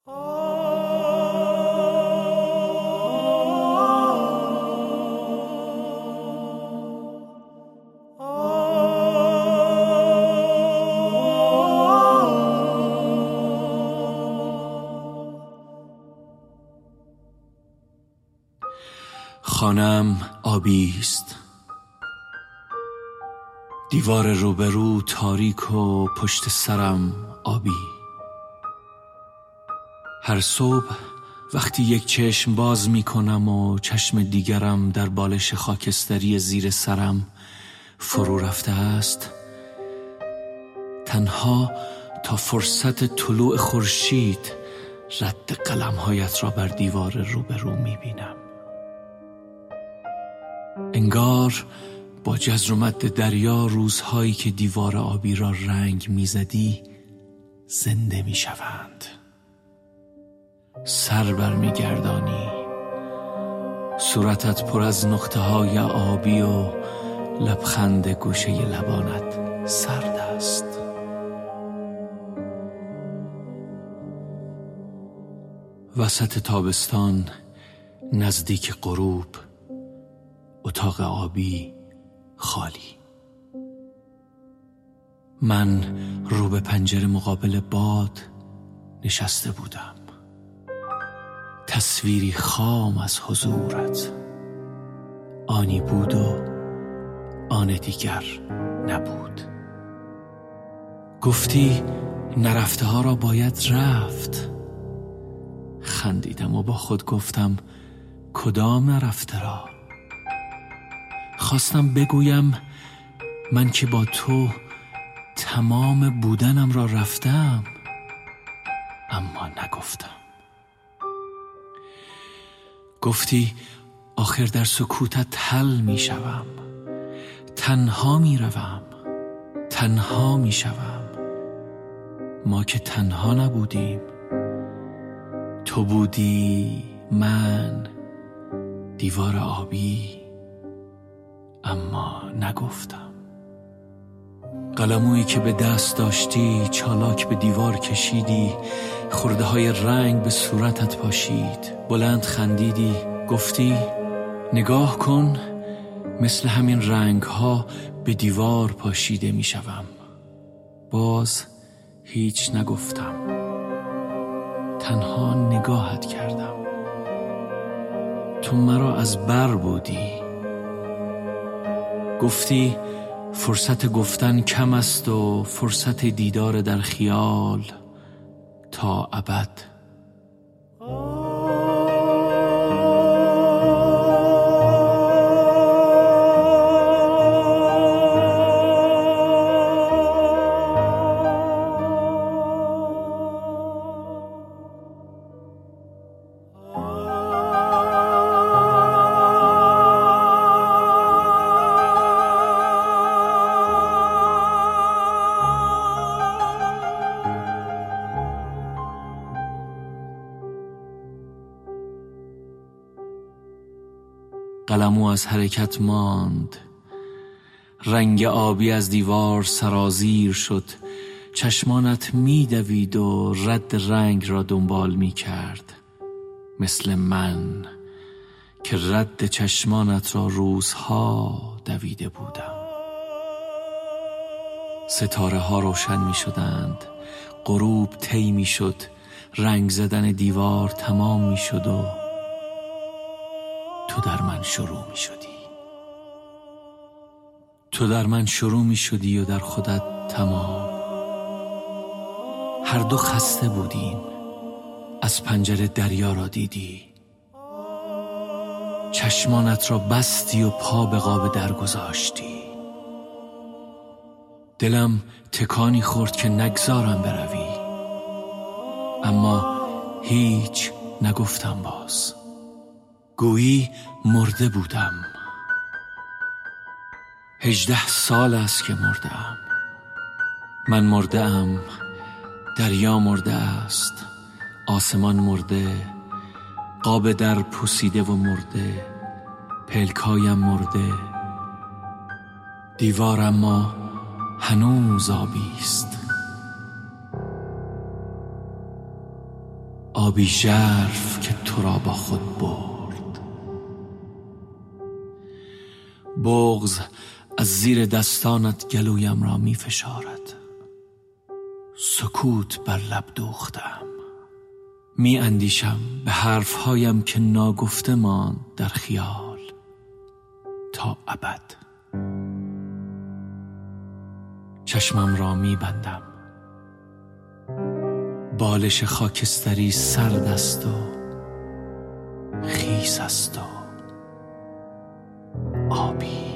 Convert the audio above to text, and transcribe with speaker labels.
Speaker 1: خانه‌ام آبی است، دیوار روبرو تاریک و پشت سرم آبی. هر صبح وقتی یک چشم باز می کنم و چشم دیگرم در بالش خاکستری زیر سرم فرو رفته است، تنها تا فرصت طلوع خورشید رد قلم‌هایت را بر دیوار روبرو می بینم. انگار با جزر و مد دریا روزهایی که دیوار آبی را رنگ میزدی زنده میشوند. سر بر میگردانی، صورتت پر از نقطه های آبی و لبخند گوشه لبانت سرد است. وسط تابستان نزدیک غروب، اتاق آبی خالی. من رو به پنجره مقابل باد نشسته بودم. تصویری خام از حضورت، آنی بود و آن دیگر نبود. گفتی نرفته ها را باید رفت. خندیدم و با خود گفتم کدام نرفته را؟ خواستم بگویم من که با تو تمام بودنم را رفتم، اما نگفتم. گفتی آخر در سکوتت حل می شوم، تنها می روم، تنها می شوم. ما که تنها نبودیم، تو بودی، من، دیوار آبی، اما نگفتم. قلمویی که به دست داشتی چالاک به دیوار کشیدی، خرده های رنگ به صورتت پاشید. بلند خندیدی، گفتی نگاه کن، مثل همین رنگ ها به دیوار پاشیده می شوم. باز هیچ نگفتم، تنها نگاهت کردم. تو مرا از بر بودی. گفتی فرصت گفتن کم است و فرصت دیدار در خیال تا ابد. قلمو از حرکت ماند، رنگ آبی از دیوار سرازیر شد. چشمانت میدوید و رد رنگ را دنبال میکرد، مثل من که رد چشمانت را روزها دویده بودم. ستاره ها روشن میشدند، غروب طی میشد، رنگ زدن دیوار تمام میشد و تو در من شروع می شدی. تو در من شروع می شدی و در خودت تمام. هر دو خسته بودیم. از پنجره دریا را دیدی، چشمانت را بستی و پا به قاب در گذاشتی. دلم تکانی خورد که نگذارم بروی، اما هیچ نگفتم. باز گویی مرده بودم. 18 سال است که مردم. من مرده ام، دریا مرده است، آسمان مرده، قاب در پوسیده و مرده، پلکایم مرده، دیوار اما هنوز آبی است. آبی ژرف که تو را با خود برد. بغض از زیر دستانت گلویم را می فشارد. سکوت بر لب دوختم. می اندیشم به حرفهایم که ناگفته ماند در خیال تا ابد. چشمم را می بندم. بالش خاکستری سرد است و خیس است و آبی.